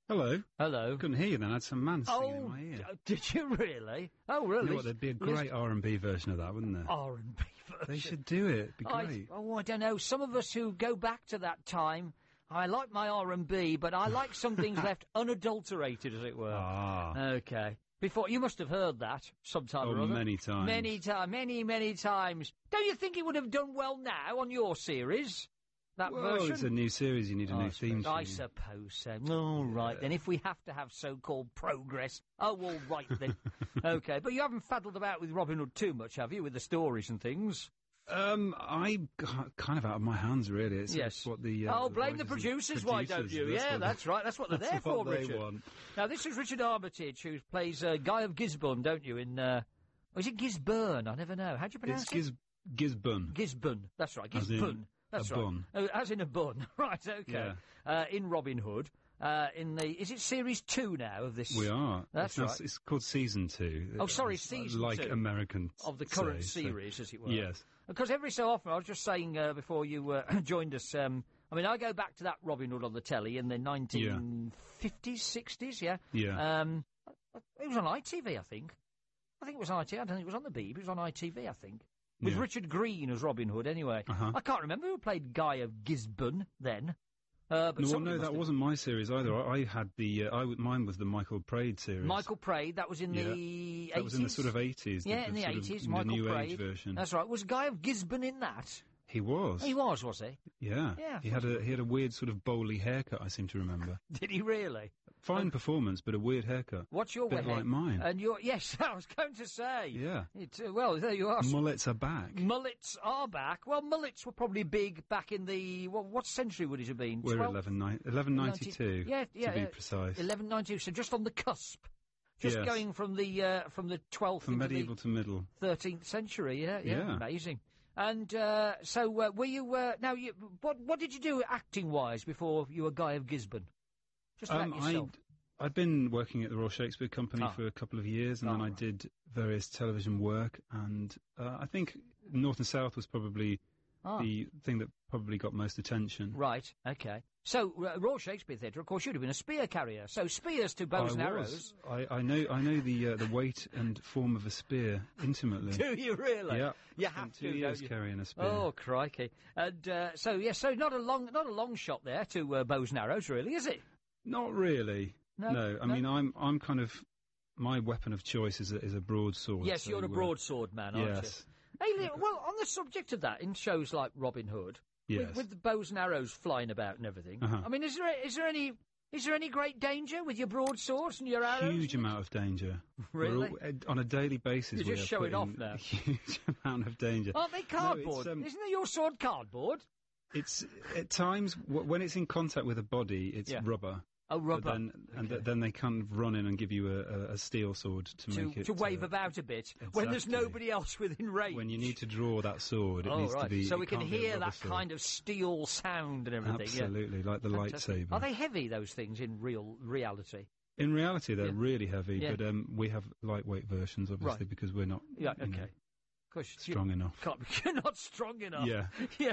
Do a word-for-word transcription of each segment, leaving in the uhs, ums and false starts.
Hello. Hello. Couldn't hear you then. I had some man singing oh, in my ear. d- did you really? Oh, really? You know what, there'd be a great R and B version of that, wouldn't there? R and B version. They should do it. It'd be I, great. oh, I don't know. Some of us who go back to that time, I like my R and B, but I like some things left unadulterated, as it were. Ah. Okay. Before, you must have heard that sometime Oh, or other. many times. Many times. Many, many times. Don't you think it would have done well now on your series? That well, version? It's a new series. You need a oh, new theme I tune. suppose so. All right, yeah. then. If we have to have so-called progress, oh, all right then. Okay, but you haven't faddled about with Robin Hood too much, have you, with the stories and things? Um, I kind of out of my hands, really. It's yes. what the uh, oh, blame the producers, the why don't you? That's yeah, that's right. That's what they're there for, what they Richard. Want. Now, this is Richard Armitage, who plays uh, Guy of Gisborne, don't you? In uh, or is it Gisburn? I never know. How do you pronounce it's it? Gis- Gisburn. Gisburn. That's right. Gisburn. That's a right. bun. Oh, as in a bun. Right, okay. Yeah. Uh, in Robin Hood. Uh, in the, is it series two now of this? We are. That's it's right. Now, it's called season two. Oh, sorry, It's season like two. Like American Of the current say, series, so. as it were. Yes. Because every so often, I was just saying uh, before you uh, joined us, um, I mean, I go back to that Robin Hood on the telly in the nineteen fifties, sixties, yeah? Yeah. Um, it was on I T V, I think. I think it was I T V. I don't think it was on the B B. It was on I T V, I think. With yeah. Richard Green as Robin Hood, anyway. Uh-huh. I can't remember who played Guy of Gisborne then. Uh, but no, well, no, that have... wasn't my series either. I, I had the, uh, I w- mine was the Michael Praed series. Michael Praed, that was in yeah. the eighties? That was in the sort of eighties. Yeah, the, in the eighties, of, Michael the new Praed. age version. That's right. Was Guy of Gisborne in that? He was. He was, was he? Yeah. Yeah. He had a he had a weird sort of bowly haircut, I seem to remember. Did he really? Fine um, performance, but a weird haircut. What's your Bit hair? like mine. And your yes, I was going to say. Yeah. It, uh, well, there you are. Mullets are back. Mullets are back. Well, mullets were probably big back in the well, what century would it have been? We're eleven ninety-two. Yeah, yeah. To be uh, precise. eleven ninety-two. So just on the cusp. Just yes. going from the uh, from the twelfth from medieval the to middle thirteenth century. Yeah, yeah, yeah. Amazing. And uh, so, uh, were you uh, now? You, what what did you do acting wise before you were Guy of Gisborne? Just about um, yourself. I'd, I'd been working at the Royal Shakespeare Company Ah. for a couple of years, and Oh, then I right. did various television work. And uh, I think North and South was probably Ah. the thing that probably got most attention. Right. Okay. So uh, Royal Shakespeare Theatre, of course, you'd have been a spear carrier. So spears to bows I and arrows. was. I, I know. I know the uh, the weight and form of a spear intimately. Do you really? Yeah. You I have spent two to. years don't you? carrying a spear. Oh crikey! And uh, so yes, so not a long, not a long shot there to uh, bows and arrows, really, is it? Not really. No, No. I no? mean, I'm I'm kind of my weapon of choice is a, is a broadsword. Yes, so, you're a uh, broadsword man, aren't yes. you? Hey, li- well, on the subject of that, in shows like Robin Hood, Yes. with, with the bows and arrows flying about and everything. Uh-huh. I mean, is there is there any is there any great danger with your broadswords and your arrows? Huge amount of danger. Really? We're all, uh, on a daily basis, You're we just are showing put off in now. A huge amount of danger. Aren't they cardboard? No, it's, um, Isn't your sword cardboard? It's at times w- when it's in contact with a body, it's Yeah. rubber. Oh, rubber. But then, and th- then they kind of run in and give you a, a, a steel sword to, to, make it to wave uh, about a bit when there's exactly. nobody else within range. When you need to draw that sword, it oh, needs right. to be. So it we can can't be a hear rubber that sword. kind of steel sound and everything. Absolutely, yeah. like the Fantastic. lightsaber. Are they heavy, those things, in real reality? In reality, they're Yeah. really heavy, Yeah. but um, we have lightweight versions, obviously, Right. because we're not Yeah, you know, okay. Gosh, strong you enough. Can't be, you're not strong enough. Yeah.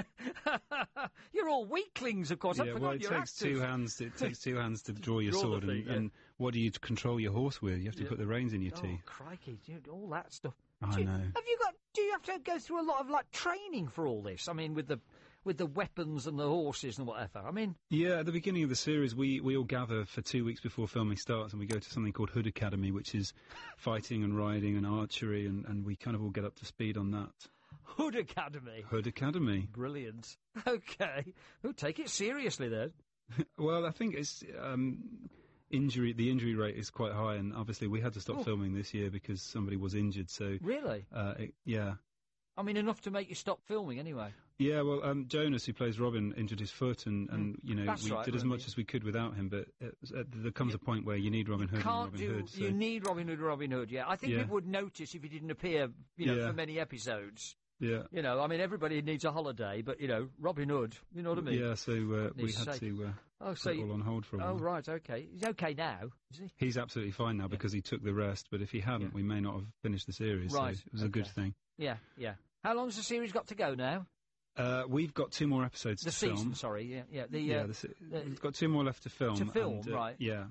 yeah. You're all weaklings, of course. I Yeah, forgot well, it you're takes actors. two hands. To, it takes two hands to draw your Draw the sword, thing, and, yeah. and what do you control your horse with? You have to Yeah. put the reins in your Oh, teeth. crikey, dude, all that stuff. I Do you- know. Have you got? Do you have to go through a lot of like training for all this? I mean, with the with the weapons and the horses and whatever. I mean, Yeah, at the beginning of the series, we, we all gather for two weeks before filming starts, and we go to something called Hood Academy, which is fighting and riding and archery, and, and we kind of all get up to speed on that. Hood Academy. Hood Academy. Brilliant. Okay. We'll take it seriously then. Well, I think it's um, injury. The injury rate is quite high, and obviously we had to stop Oh. filming this year because somebody was injured. So Really? uh, it, yeah. I mean, enough to make you stop filming anyway. Yeah, well, um, Jonas, who plays Robin, injured his foot, and, and you know, That's we right, did as remember. much as we could without him. But it, uh, there comes a point where you need Robin Hood and Can't Robin do. Hood. So. You need Robin Hood. Robin Hood. Yeah, I think Yeah. people would notice if he didn't appear, you know, Yeah. for many episodes. yeah, You know, I mean, everybody needs a holiday, but you know, Robin Hood. You know what I mean? yeah. So uh, we He's had safe. to uh, Oh, so put it you- all on hold for a while. Oh, right. Okay. He's okay now, is he? He's absolutely fine now because he took the rest. But if he hadn't, Yeah. we may not have finished the series. Right, So it was a good okay. thing. Yeah. Yeah. How long's the series got to go now? Uh, we've got two more episodes The to season. film. Sorry. Yeah. Yeah. The. Yeah, Uh, the se- we've got two more left to film. to film, and, uh, right. Yeah,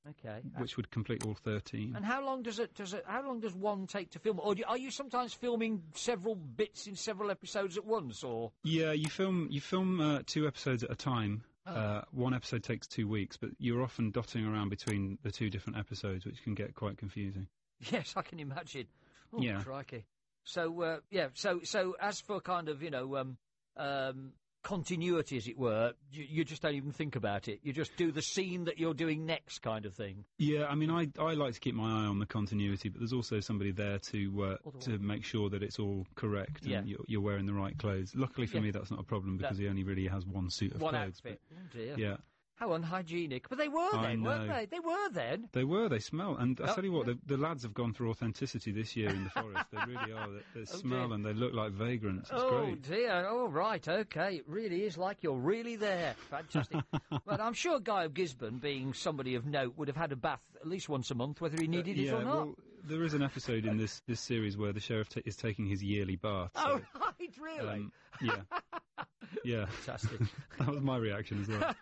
Okay. which would complete all thirteen. And how long does it? Does it? How long does one take to film? Or do you, are you sometimes filming several bits in several episodes at once? Or Yeah, you film you film uh, two episodes at a time. Oh. Uh, one episode takes two weeks, but you're often dotting around between the two different episodes, which can get quite confusing. yes, I can imagine. Oh, Yeah. crikey. So uh, yeah. So so as for kind of you know um, um, continuity, as it were, you, you just don't even think about it. You just do the scene that you're doing next, kind of thing. Yeah, I mean, I I like to keep my eye on the continuity, but there's also somebody there to uh, All the to make sure that it's all correct and Yeah. you're, you're wearing the right clothes. Luckily for Yeah. me, that's not a problem because That- he only really has one suit of One clothes. outfit. Oh dear. But, yeah, How unhygienic. But they were I then, weren't know. they? They were then. they were. They smell, and I Oh, tell you what, yeah. the, the lads have gone for authenticity this year in the forest. They really are. They, they Oh, smell dear. and they look like vagrants. It's Oh great. dear! Oh right, okay. It really is like you're really there. Fantastic. But I'm sure Guy of Gisborne, being somebody of note, would have had a bath at least once a month, whether he needed it yeah, or not. well, there is an episode in this, this series where the sheriff ta is taking his yearly bath. Oh so, right, really? um, yeah, yeah. Fantastic. That was my reaction as well.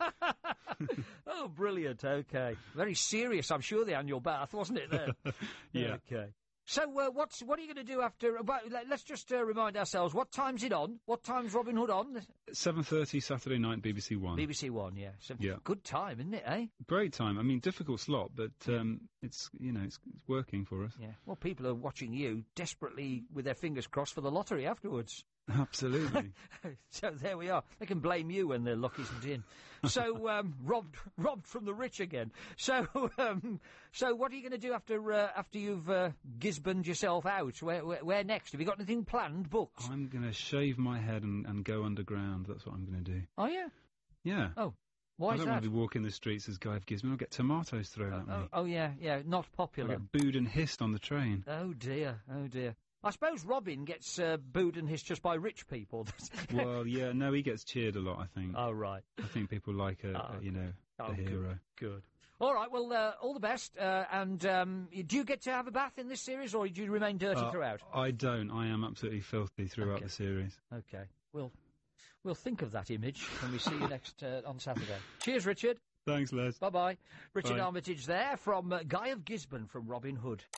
Oh, brilliant. Okay, very serious. I'm sure the annual bath, wasn't it? Then. Yeah. Okay. So, uh, what's what are you going to do after? Well, let- let's just uh, remind ourselves. What time's it on? What time's Robin Hood on? seven thirty Saturday night, B B C One. B B C One. Yeah. So Yeah. Good time, isn't it? Eh? Great time. I mean, difficult slot, but um, it's you know it's, it's working for us. Yeah. Well, people are watching you desperately with their fingers crossed for the lottery afterwards. Absolutely. So there we are. They can blame you when their luck isn't in. So um, robbed, robbed from the rich again. So, um, so what are you going to do after uh, after you've uh, Gisborned yourself out? Where, where, where next? Have you got anything planned, booked? I'm going to shave my head and, and go underground. That's what I'm going to do. Oh yeah. Yeah. Oh, why I is don't that? want to be walking the streets as Guy of Gisborne. I'll get tomatoes thrown at me. Oh, oh yeah, yeah. Not I'll popular. get booed and hissed on the train. Oh dear. Oh dear. I suppose Robin gets uh, booed and hissed just by rich people. Well, yeah, no, he gets cheered a lot, I think. Oh right. I think people like a, Oh, a you know, Oh, a good. hero. Good. All right. Well, uh, all the best. Uh, and um, do you get to have a bath in this series, or do you remain dirty Uh, throughout? I don't. I am absolutely filthy throughout Okay. the series. Okay. We'll we'll think of that image when we see you next uh, on Saturday. Cheers, Richard. Thanks, Les. Bye bye. Richard Bye. Armitage there from uh, Guy of Gisborne from Robin Hood.